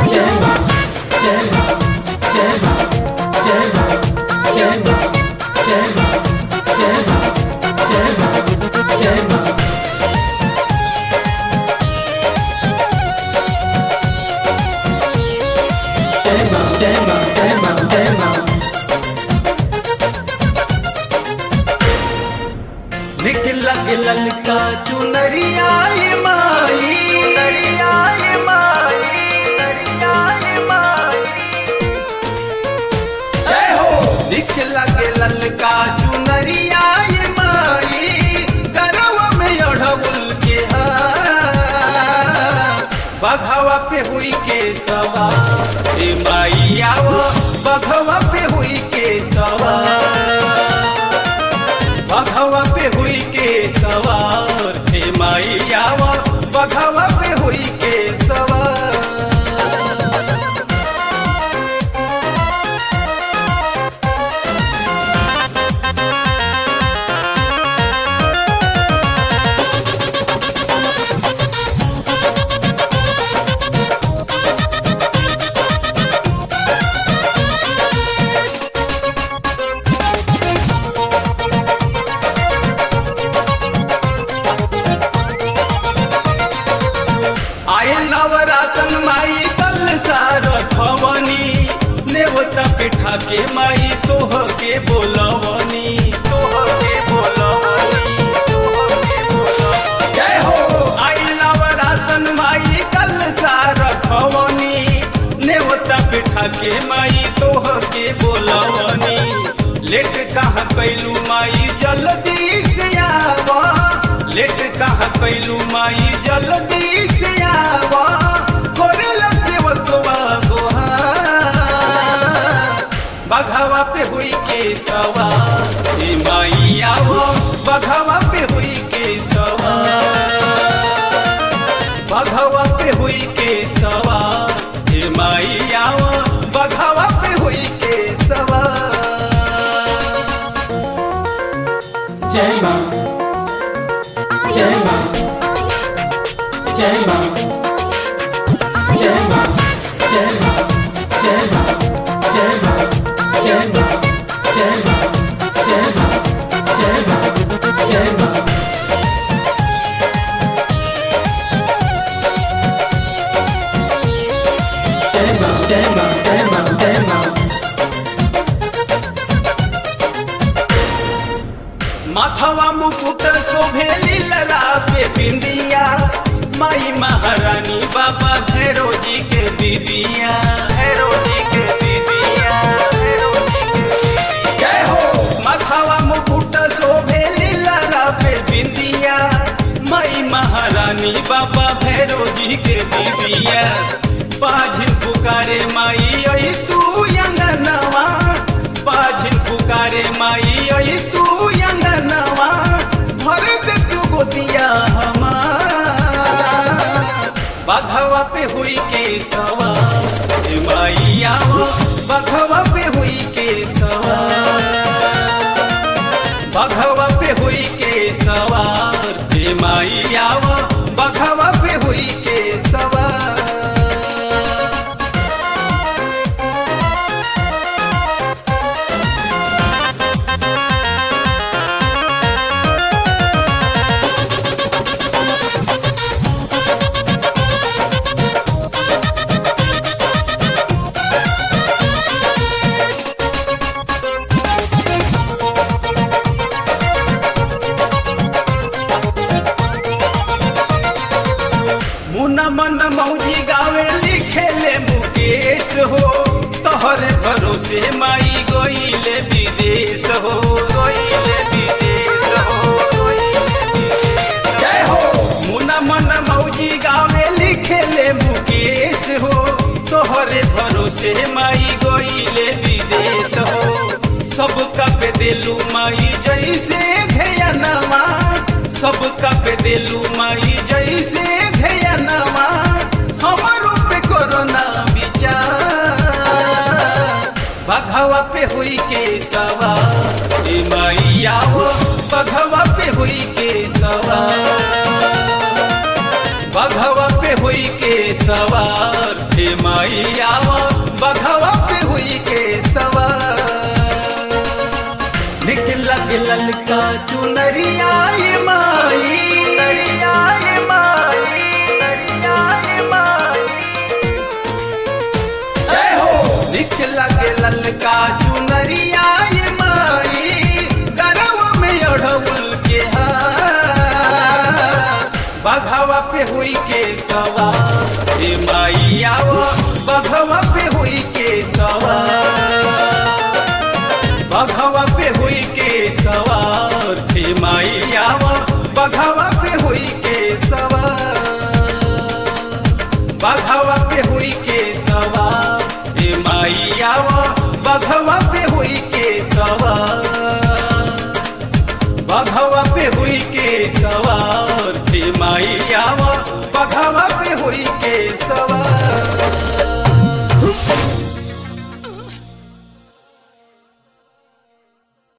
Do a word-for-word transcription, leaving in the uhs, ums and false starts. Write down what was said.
ललका चुनरिया ये माई चुनरिया ये माई चुनरिया ये माई जय हो दिख लगे ललका चुनरिया ये माई करवा में अढ़उल के बघवा पे हुई के सवार ए माई आओ बघवा पे हुई के सवार बघवा पे हुई के सवार हे माई आवा बघवा पे हुई के सवार नवरातन माई कल सारा खवनी नेवता पिठा के माई तोह के बोलवनी तोह के बोलवनी तोह के बोलवनी जय हो आई नवरातन माई कल सारा खवनी नेवता पिठा के माई तोह के बोलवनी लेट कहाँ कैलू माई जल्दी से आवा लेट कहाँ कैलू माई जल्दी से आवा कोरेला सेवकवा गोहार बघवा पे हुई के सवार हे माई आओ बघवा पे हुई के सवार बघवा पे हुई के सवार हे माई आओ बघवा पे हुई के सवार जय मां जय मां जय मां जय मां जय मां जय मां जय मां जय मां जय मां जय मां जय मां जय मां जय मां जय मां जय मां जय मां माथवा मुकुट शोभेली लला पे बिंदिया माई महारानी बाबा भैरव जी के दीदिया भैरव जी के दीदिया भैरव जी के दीदिया जय हो माथवा मुकुट शोभेली लला पे बिंदिया माई महारानी बाबा भैरव जी के दीदिया बाझिन पुकारे माई आई तू अंगनवा बाझिन पुकारे माई आई तू अंगनवा भर दे तू गोदिया हमार बघवा पे हुई के सवार हे माई आओ बघवा पे हुई के सवार बघवा पे हुई के सवार हे माई आओ बघवा पे हुई के सवार मन मौजी गावे लिखेले मुकेश हो तोहरे भरोसे माई गोइले विदेश हो गोइले विदेश हो जय हो मुना मन मौजी गावे लिखेले मुकेश हो तोहरे भरोसे माई गोइले विदेश हो सबका पे दिलू माई जैसे ध्यानवा सबका पे दिलू माई जैसे ध्यानवा हमारो पे कोरोना विचार बघवा पे हुई के सवार हे माई आओ बघवा पे हुई के सवार बघवा पे हुई के सवार हे माई आवा बघवा पे हुई के सवार निकला के ललका चुनरिया ये माई नरिया ये माई नरिया ये माई जय हो निकला के ललका चुनरिया ये माई गरवा में अढ़उल के हार बघवा पे हुई के सवार ए माई आवा बघवा पे हुई के सवार बघवा पे हुई के सवार हे माई आवा बघवा पे हुई के सवार बघवा पे हुई के सवार हे माई आवा बघवा पे हुई के सवार बघवा पे हुई के सवार